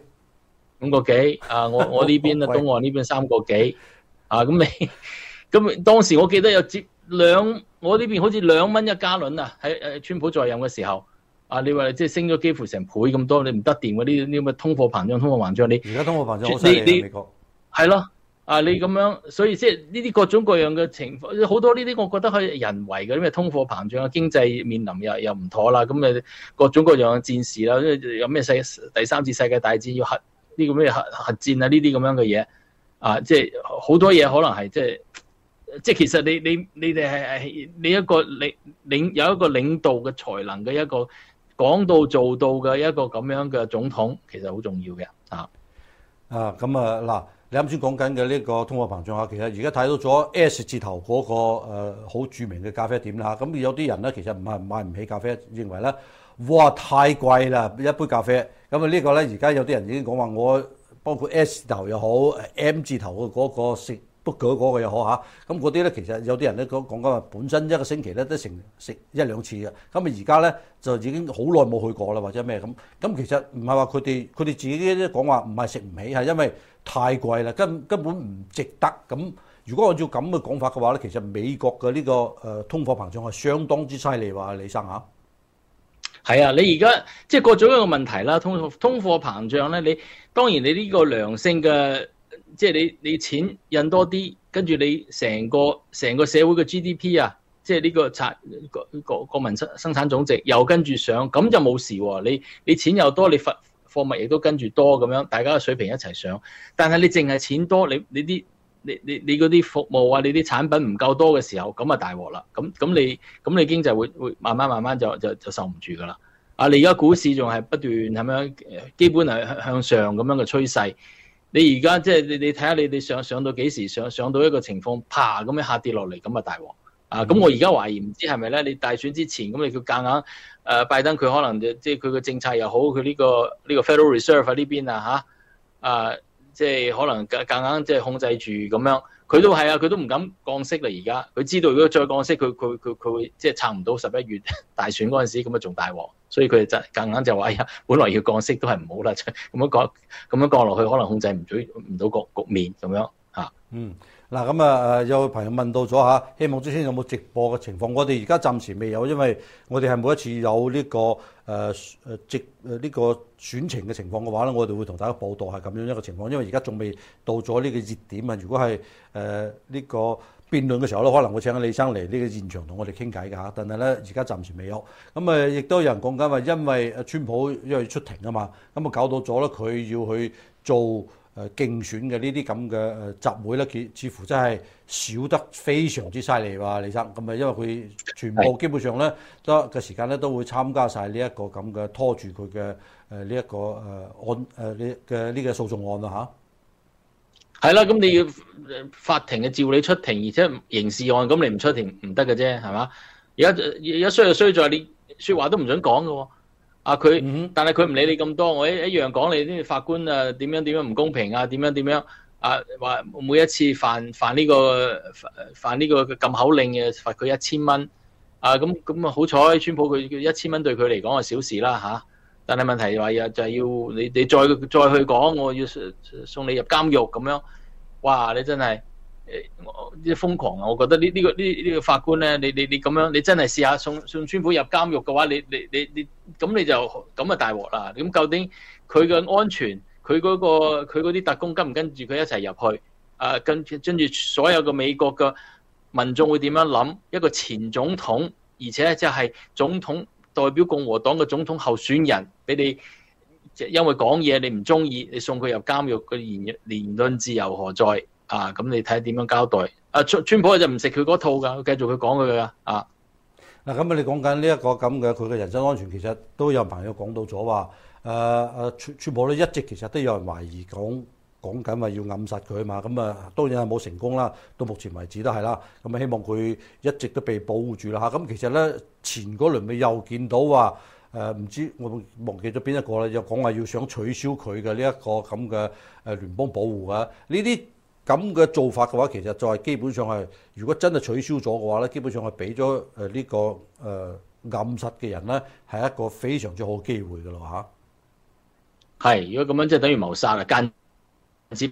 5個幾我呢邊啊，東岸呢邊3個幾。咁當時我記得有我呢邊好似2蚊一加侖啊！喺川普在任嘅時候，你話即係升咗幾乎成倍咁多，你唔得掂嗰啲咁嘅通貨膨脹，你而家通貨膨脹好犀利，美國係咯。你咁樣，所以即係呢啲各種各樣嘅情況，好多呢啲我覺得係人為嘅，啲咩通貨膨脹啊，經濟面臨又唔妥啦，咁各種各樣嘅戰事啦，有咩第3次世界大戰啲咁嘅核戰啊呢啲咁樣嘅嘢啊，即係好多嘢可能係即係其實你哋係你一個有一個領導嘅才能嘅一個講到做到嘅一個咁樣嘅總統，其實好重要嘅啊。 咁啊嗱，你啱先講緊嘅呢個通貨膨脹啊，其實而家睇到咗 S 字頭嗰個好著名嘅咖啡店啦嚇，咁有啲人咧其實唔係買唔起咖啡，認為咧哇太貴啦一杯咖啡，咁啊呢個咧而家有啲人已經講話我包括 S 字頭又好 M 字頭嘅嗰個食嗰個又好嚇，咁嗰啲咧其實有啲人咧講緊話本身一個星期咧都食一兩次嘅，咁啊而家咧就已經好耐冇去過啦或者咩咁其實唔係話佢哋自己都講話唔係食唔起，係因為太貴啦，根本唔值得。咁如果按照咁嘅講法嘅話咧，其實美國嘅呢個通貨膨脹係相當之犀利喎，李生嚇。 係啊，你而家即係過咗一個問題啦，通貨膨脹咧，你當然你呢個良性嘅。即係你錢印多啲，跟住你成個社會嘅 GDP 啊，即係呢個國民生產總值又跟住上，咁就冇事喎。你錢又多，你貨物亦都跟住多咁樣，大家嘅水平一齊上。但係你淨係錢多，你嗰啲服務啊，你啲產品唔夠多嘅時候，咁啊大鑊啦。咁你經濟會慢慢就受唔住㗎啦。啊，你而家股市仲係不斷咁樣，基本係向上咁樣嘅趨勢。你而家即係你睇下你上到幾時上到一個情況，啪咁樣下跌落嚟，咁啊大鑊啊！咁我而家懷疑唔知係咪咧？你大選之前咁你叫夾硬拜登佢可能即係佢個政策又好，佢呢個 Federal Reserve 呢邊即係可能夾硬即係控制住咁樣，佢都係啊，佢都唔敢降息啦。而家佢知道如果再降息，佢會即係撐唔到11月大選嗰陣時，咁啊仲大鑊。所以佢哋就夾硬就話：哎呀，本來要降息都係唔好啦，咁樣降落去，可能控制唔到局面咁樣嚇。 嗱咁啊有朋友問到咗嚇，希望之前有冇直播嘅情況？我哋而家暫時未有，因為我哋係每一次有呢個呢個選情嘅情況嘅話咧，我哋會同大家報道係咁樣一個情況。因為而家仲未到咗呢個熱點啊。如果係呢個辯論嘅時候咧，可能會請李生嚟呢個現場同我哋傾偈㗎嚇。但係咧，而家暫時未有。咁亦都有人講緊話，因為川普因為出庭啊嘛，咁啊搞到咗咧，佢要去做競選嘅呢啲咁嘅集會咧，似乎真係少得非常之犀利喎，李生。咁啊，因為佢全部基本上咧都嘅時間咧都會參加晒呢一個咁嘅拖住佢嘅呢一個案呢個訴訟案啦嚇。 係啦，咁你要法庭嘅召你出庭，而且刑事案，咁你唔出庭唔得嘅啫，係嘛？而家衰就衰在你説話都唔準講嘅喎。但係佢唔理你咁多，我一樣講你啲法官啊點樣唔公平啊，點樣啊，話每一次犯呢個禁口令嘅罰佢1000蚊啊，咁啊好彩川普佢1000蚊對佢嚟講係小事啦嚇。但係問題話就係要你再去講，我要送你入監獄咁樣，哇！你真係啲瘋狂啊！我覺得呢個法官咧，你咁樣，你真係試下送川普入監獄嘅話，你咁你就咁啊大鑊啦！咁究竟佢嘅安全，佢嗰啲特工跟唔跟住佢一齊入去？跟住所有嘅美國嘅民眾會點樣諗？一個前總統，而且即係總統代表共和黨嘅總統候選人，俾你因為講嘢你唔中意，你送佢入監獄，嘅言論自由何在？咁你睇下點樣交代？川普就唔食佢嗰套㗎，繼續佢講佢㗎。 嗱，咁你講緊呢一個咁嘅佢嘅人身安全，其實都有朋友講到咗話，川普咧一直其實都有人懷疑講緊話要暗殺佢啊嘛，咁啊當然係冇成功啦，到目前為止都係啦，咁啊希望佢一直都被保護住啦嚇。咁其實咧前嗰輪咪又見到話唔知我忘記咗邊一個啦，又講話要想取消佢嘅呢一個咁嘅聯邦保護啊，呢啲咁嘅做法嘅話，其實就係基本上係如果真係取消咗嘅話咧，基本上係俾咗呢個暗殺嘅人咧係一個非常之好嘅機會㗎咯嚇。 係，如果咁樣即係等於謀殺啊，間接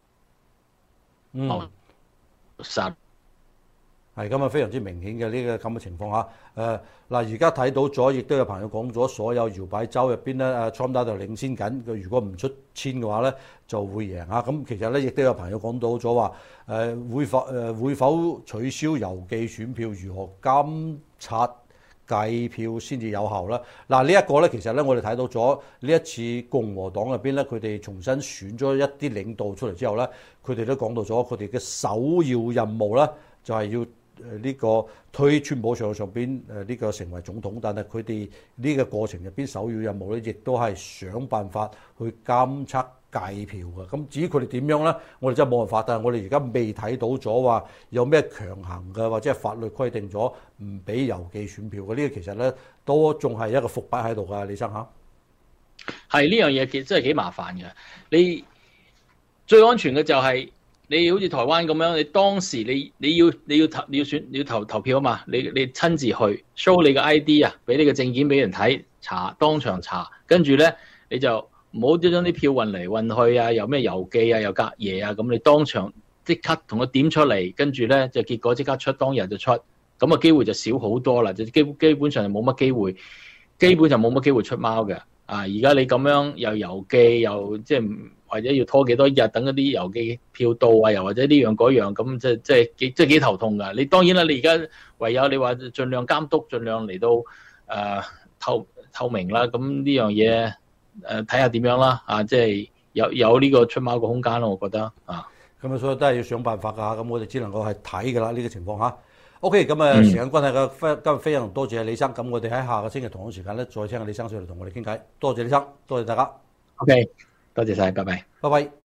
謀殺。 係咁啊，非常之明顯嘅呢個咁嘅情況嚇。而家睇到咗，亦都有朋友講咗，所有搖擺州入邊咧，Trump 就領先緊。佢如果唔出簽嘅話咧，就會贏嚇。咁其實咧，亦都有朋友講到咗話，會否取消郵寄選票？如何監察計票先至有效啦。嗱，呢一個咧，其實咧，我哋睇到咗呢一次共和黨入邊咧，佢哋重新選咗一啲領導出嚟之後咧，佢哋都講到咗佢哋嘅首要任務啦，就係要呢個推川普上邊呢個成為總統。但係佢哋呢個過程入邊首要任務咧，亦都係想辦法去監測計票嘅。咁至於佢哋點樣咧，我哋真係冇辦法。但係我哋而家未睇到咗話有咩強行嘅或者係法律規定咗唔俾郵寄選票嘅。呢個其實咧都仲係一個伏筆喺度㗎，李生嚇。 係呢樣嘢真係幾麻煩嘅。你最安全嘅就係、你好似台灣咁樣，你當時你要投票啊嘛，你親自去 show 你個 ID 啊，俾你個證件俾人睇，當場查，跟住咧你就唔好將啲票運嚟運去啊，又咩郵寄啊，又隔夜啊，咁你當場即刻同佢點出嚟，跟住咧就結果即刻出，當日就出，咁啊機會就少好多啦，就基本上就冇乜機會，基本上冇乜機會出貓嘅。而家你咁樣又郵寄又即係或者要拖幾多日等嗰啲郵寄票到啊，又或者呢樣嗰樣咁，即係幾頭痛㗎。你當然啦，你而家唯有你話盡量監督，盡量嚟到透明啦。咁呢樣嘢睇下點樣啦。即係有呢個出貓個空間咯，我覺得啊。 咁所以都係要想辦法㗎。咁我哋只能夠係睇㗎啦，呢個情況嚇。OK，咁時間關係嘅，今日非常多謝李生。咁我哋喺下個星期同一時間咧，再請李生上嚟同我哋傾偈。多謝李生，多謝大家。 OK，多謝晒，拜拜。 拜拜。